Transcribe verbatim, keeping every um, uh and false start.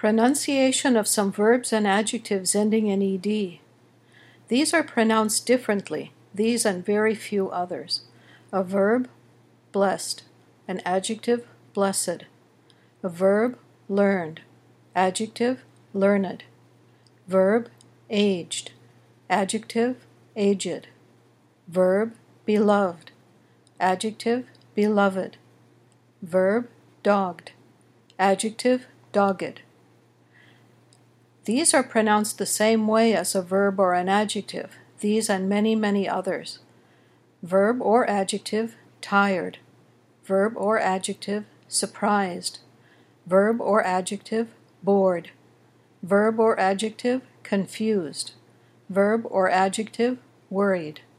Pronunciation of some verbs and adjectives ending in ed. These are pronounced differently, these and very few others. A verb, blessed. An adjective, blessed. A verb, learned. Adjective, learned. Verb, aged. Adjective, aged. Verb, beloved. Adjective, beloved. Verb, dogged. Adjective, dogged. These are pronounced the same way as a verb or an adjective, these and many, many others. Verb or adjective, tired. Verb or adjective, surprised. Verb or adjective, bored. Verb or adjective, confused. Verb or adjective, worried.